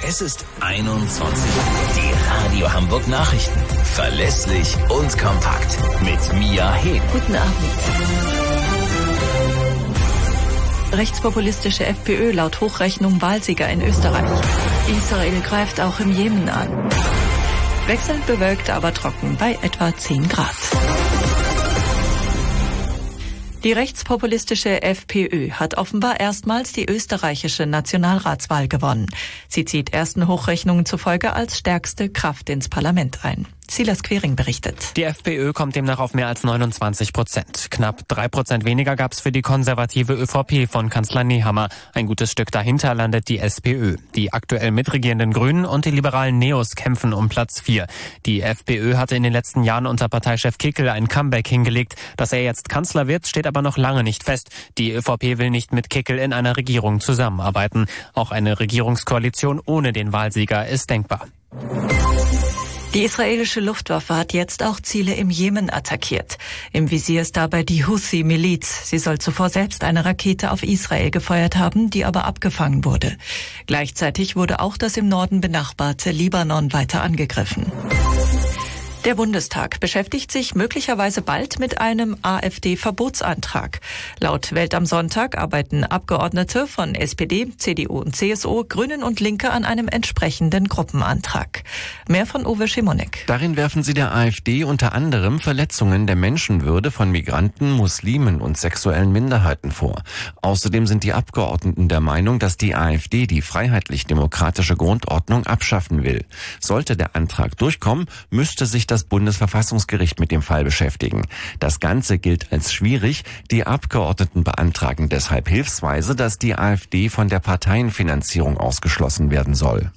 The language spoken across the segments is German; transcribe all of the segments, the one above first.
Es ist 21 Uhr. Die Radio Hamburg Nachrichten. Verlässlich und kompakt. Mit Mia Hehn. Guten Abend. Rechtspopulistische FPÖ laut Hochrechnung Wahlsieger in Österreich. Israel greift auch im Jemen an. Wechselnd bewölkt, aber trocken bei etwa 10 Grad. Die rechtspopulistische FPÖ hat offenbar erstmals die österreichische Nationalratswahl gewonnen. Sie zieht ersten Hochrechnungen zufolge als stärkste Kraft ins Parlament ein. Silas Quering berichtet. Die FPÖ kommt demnach auf mehr als 29%. Knapp 3% weniger gab es für die konservative ÖVP von Kanzler Nehammer. Ein gutes Stück dahinter landet die SPÖ. Die aktuell mitregierenden Grünen und die liberalen Neos kämpfen um Platz 4. Die FPÖ hatte in den letzten Jahren unter Parteichef Kickl ein Comeback hingelegt. Dass er jetzt Kanzler wird, steht aber noch lange nicht fest. Die ÖVP will nicht mit Kickl in einer Regierung zusammenarbeiten. Auch eine Regierungskoalition ohne den Wahlsieger ist denkbar. Die israelische Luftwaffe hat jetzt auch Ziele im Jemen attackiert. Im Visier ist dabei die Houthi-Miliz. Sie soll zuvor selbst eine Rakete auf Israel gefeuert haben, die aber abgefangen wurde. Gleichzeitig wurde auch das im Norden benachbarte Libanon weiter angegriffen. Der Bundestag beschäftigt sich möglicherweise bald mit einem AfD-Verbotsantrag. Laut Welt am Sonntag arbeiten Abgeordnete von SPD, CDU und CSU, Grünen und Linke an einem entsprechenden Gruppenantrag. Mehr von Uwe Schimonek. Darin werfen sie der AfD unter anderem Verletzungen der Menschenwürde von Migranten, Muslimen und sexuellen Minderheiten vor. Außerdem sind die Abgeordneten der Meinung, dass die AfD die freiheitlich-demokratische Grundordnung abschaffen will. Sollte der Antrag durchkommen, müsste sich das Bundesverfassungsgericht mit dem Fall beschäftigen. Das Ganze gilt als schwierig. Die Abgeordneten beantragen deshalb hilfsweise, dass die AfD von der Parteienfinanzierung ausgeschlossen werden soll.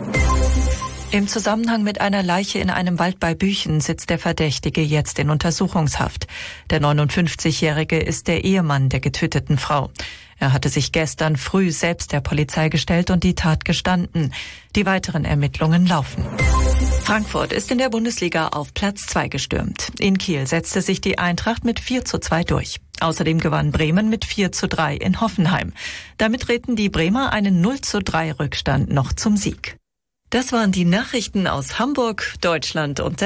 Im Zusammenhang mit einer Leiche in einem Wald bei Büchen sitzt der Verdächtige jetzt in Untersuchungshaft. Der 59-Jährige ist der Ehemann der getöteten Frau. Er hatte sich gestern früh selbst der Polizei gestellt und die Tat gestanden. Die weiteren Ermittlungen laufen. Frankfurt ist in der Bundesliga auf Platz 2 gestürmt. In Kiel setzte sich die Eintracht mit 4:2 durch. Außerdem gewann Bremen mit 4:3 in Hoffenheim. Damit drehten die Bremer einen 0:3 Rückstand noch zum Sieg. Das waren die Nachrichten aus Hamburg, Deutschland und der